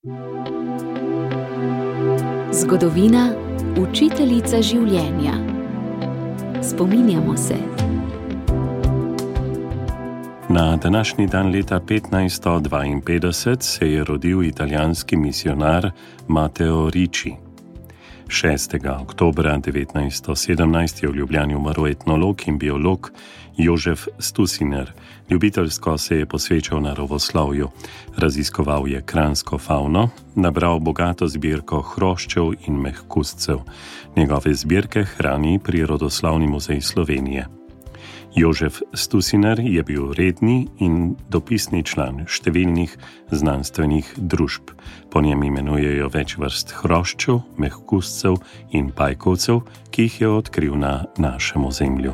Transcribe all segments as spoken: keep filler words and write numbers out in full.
Zgodovina, učiteljica življenja. Spominjamo se. Na današnji dan leta petnajststo dvainpetdeset se je rodil italijanski misionar Matteo Ricci. šestega oktobra devetnajststo sedemnajst je v Ljubljani umrl etnolog in biolog Jožef Stusiner. Ljubiteljsko se je posvečal naravoslovju, raziskoval je kranjsko favno, nabral bogato zbirko hroščev in mehkuscev. Njegove zbirke hrani Prirodoslovni muzej Slovenije. Jožef Stusiner je bil redni in dopisni član številnih znanstvenih družb. Po njem imenujejo več vrst hroščev, mehkuscev in pajkovcev, ki jih je odkril na našem ozemlju.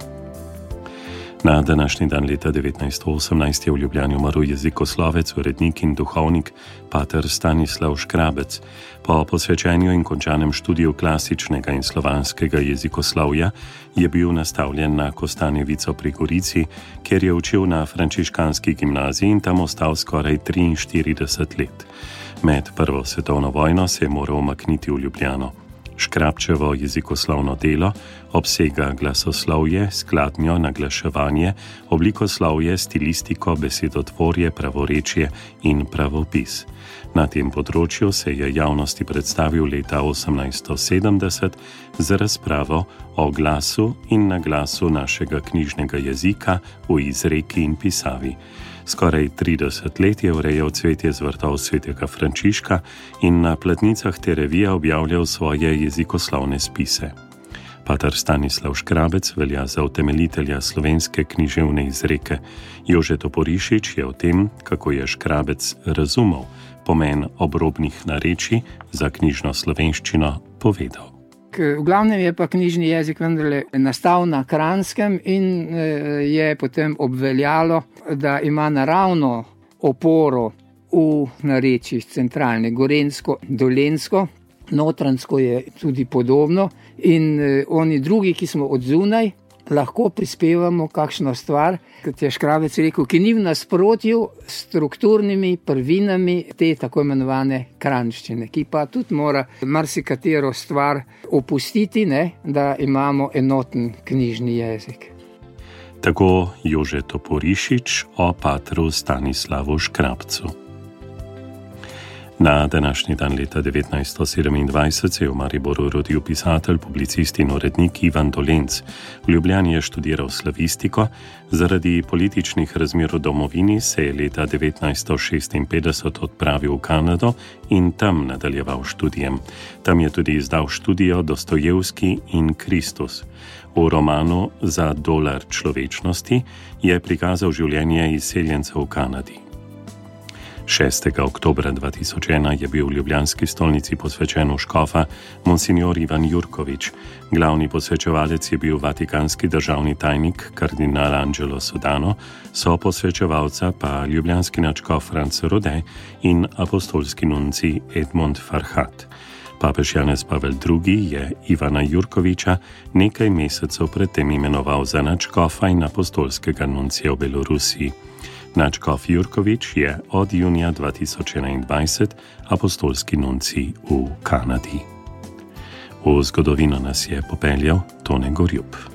Na današnji dan leta devetnajststo osemnajst je v Ljubljani umrl jezikoslovec, urednik in duhovnik pater Stanislav Škrabec. Po posvečenju in končanem študiju klasičnega in slovanskega jezikoslovja je bil nastavljen na Kostanjevico pri Gorici, kjer je učil na frančiškanski gimnaziji in tam ostal skoraj triinštirideset let. Med prvo svetovno vojno se je moral umakniti v Ljubljano. Škrabčevo jezikoslovno delo obsega glasoslovje, skladnjo, naglaševanje, oblikoslovje, stilistiko, besedotvorje, pravorečje in pravopis. Na tem področju se je javnosti predstavil leta osemnajststo sedemdeset z razpravo o glasu in naglasu našega knjižnega jezika v izreki in pisavi. Skoraj trideset let je urejal cvetje z vrtov svetega Frančiška in na platnicah te revije objavljal svoje jezikoslovne spise. Pater Stanislav Škrabec velja za utemeljitelja slovenske književne izreke. Jože Toporišič je o tem, kako je Škrabec razumel pomen obrobnih narečij za knjižno slovenščino, povedal. V glavnem je pa knjižni jezik vendarle nastal na Kranjskem in je potem obveljalo, da ima naravno oporo v narečjih centralne, gorenjsko, dolenjsko, notranjsko je tudi podobno in oni drugi, ki smo od zunaj, lahko prispevamo kakšno stvar, kot je Škrabec rekel, ki ni v nasprotju s strukturnimi prvinami te tako imenovane kranjščine, ki pa tudi mora marsikatero stvar opustiti, ne, da imamo enoten knjižni jezik. Tako Jože Toporišič o patru Stanislavu Škrabcu. Na današnji dan leta devetnajststo sedemindvajset se je v Mariboru rodil pisatelj, publicist in urednik Ivan Dolenc. V Ljubljani je študiral slavistiko, zaradi političnih razmer v domovini se je leta devetnajststo šestinpetdeset odpravil v Kanado in tam nadaljeval študijem. Tam je tudi izdal študijo Dostojevski in Kristus. V romanu Za dolar človečnosti je prikazal življenje izseljencev v Kanadi. šestega oktobra dva tisoč ena je bil v ljubljanski stolnici posvečen v škofa monsignor Ivan Jurkovič. Glavni posvečevalec je bil vatikanski državni tajnik kardinal Angelo Sodano, so posvečevalca pa ljubljanski nadškof Franc Rode in apostolski nunci Edmond Farhat. Papež Janez Pavel drugi je Ivana Jurkoviča nekaj mesecev predtem imenoval za nadškofa in apostolskega nuncija v Belorusiji. Nadškof Jurkovič je od junija dva tisoč enaindvajset apostolski nuncij v Kanadi. V zgodovino nas je popeljal Tone Gorjup.